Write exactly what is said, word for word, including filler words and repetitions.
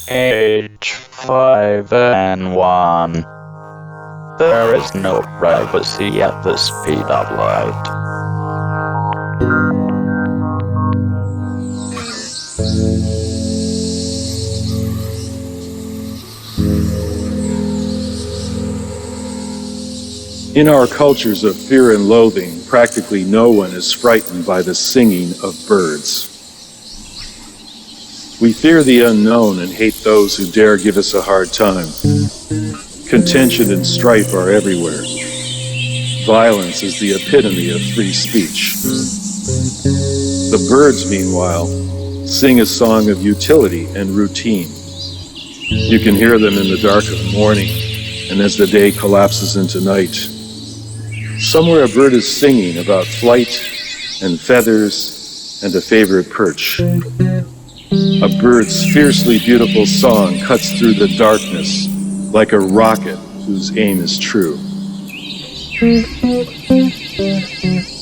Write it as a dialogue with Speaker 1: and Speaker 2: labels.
Speaker 1: Age five and one. There is no privacy at the speed of light.
Speaker 2: In our cultures of fear and loathing, practically no one is frightened by the singing of birds. We fear the unknown and hate those who dare give us a hard time. Contention and strife are everywhere. Violence is the epitome of free speech. The birds, meanwhile, sing a song of utility and routine. You can hear them in the dark of the morning and as the day collapses into night. Somewhere a bird is singing about flight and feathers and a favorite perch. A bird's fiercely beautiful song cuts through the darkness like a rocket whose aim is true.